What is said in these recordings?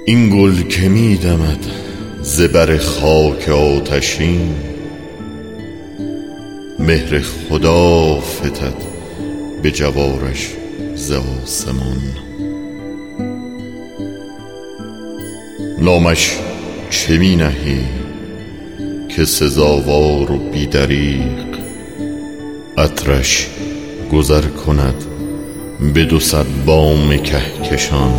این گل که می دمد زبر خاک آتشین، مهر خدا فتد به جوارش ز آسمان. نامش چه می نهی که سزاوار و بیدریغ، عطرش گذر کند به 200 بام کهکشان.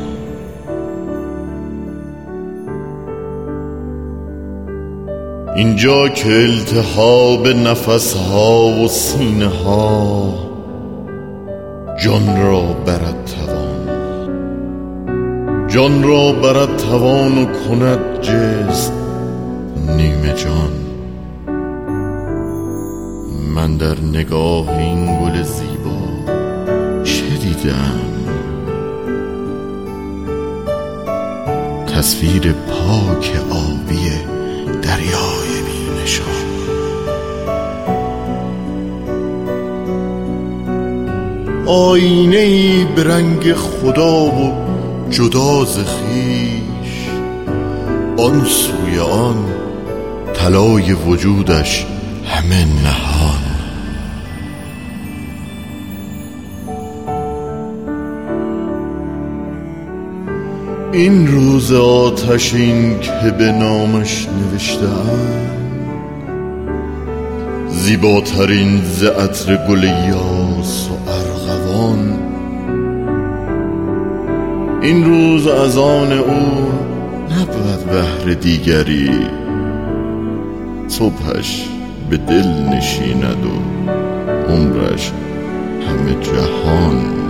اینجا که التهاب نفسها و سینه ها جان را برد توان، جان را برد توان و کند جسم نیمه جان. من در نگاه این گل زیبا چه دیدم؟ تصویر پاک آبی دریای بی‌نشان. آینه ای به رنگ خدا و جدا ز خویش، آن سوی آن طلای وجودش همه نهان. این روز آتشین که به نامش نوشته‌ام، زیباترین ز عطر گل یاس و ارغوان. این روز از آن او نبود بهر دیگری، صبحش به دل نشیند و عمرش همه جهان.